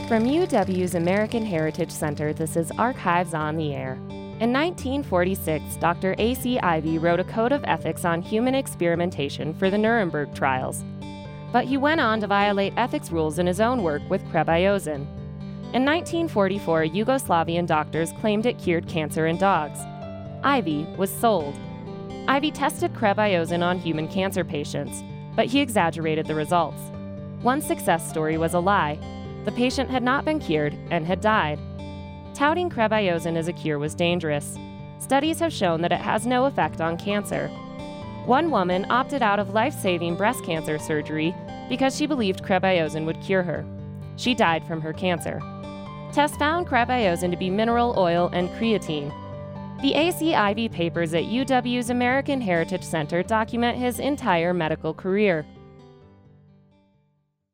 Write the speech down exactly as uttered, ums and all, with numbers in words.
From U W's American Heritage Center, this is Archives on the Air. In nineteen forty-six, Doctor A C Ivy wrote a code of ethics on human experimentation for the Nuremberg trials. But he went on to violate ethics rules in his own work with krebiozin. In nineteen forty-four, Yugoslavian doctors claimed it cured cancer in dogs. Ivy was sold. Ivy tested krebiozin on human cancer patients, but he exaggerated the results. One success story was a lie. The patient had not been cured and had died. Touting krebiozin as a cure was dangerous. Studies have shown that it has no effect on cancer. One woman opted out of life-saving breast cancer surgery because she believed krebiozin would cure her. She died from her cancer. Tests found krebiozin to be mineral oil and creatine. The A C Ivy papers at U W's American Heritage Center document his entire medical career.